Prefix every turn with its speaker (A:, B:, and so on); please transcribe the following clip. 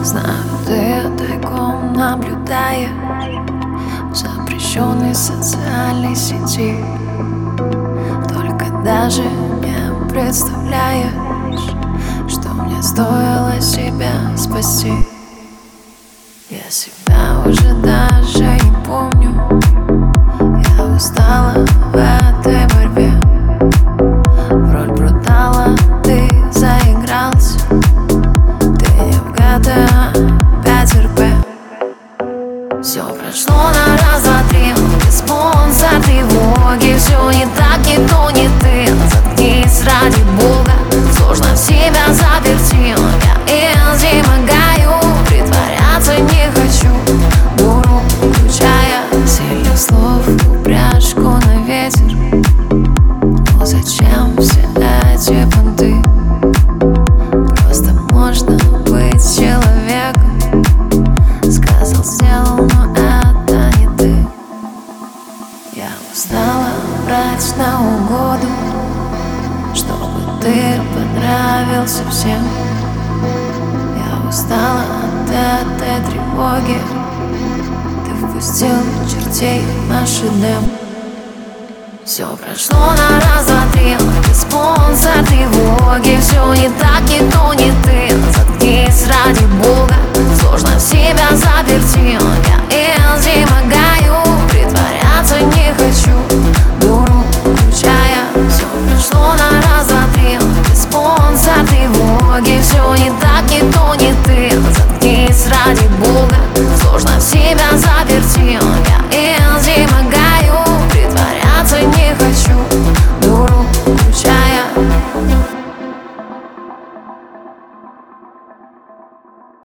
A: Знаю, ты тайком наблюдаешь в запрещенной социальной сети. Только даже не представляешь, что мне стоило себя спасти. Я себя уже даже не помню. Я устала в этой борьбе. В роль брутала ты заигрался. Ты не в GTA 5 RP. Все прошло на раз, два, три. Ты спонсор тревоги. Все не так, не то, не ты. Заткнись ради бога. Сложно в себя заперти. Я изнемогаю. Притворяться не хочу. Дуру включая сильных слов, упряжку на ветер. Но зачем все эти понты? Просто можно быть человеком. Сказал, сделал, но это не ты. Я устала брать на угоду, чтобы ты понравился всем. Я устала от этой тревоги. Ты впустил чертей в наш Эдем. Все прошло на раз, два, три. Ты спонсор тревоги. Все не так, не то, не ты. Заткнись ради бога. Сложно в себя заперти. Я изнемогаю. Притворяться не хочу.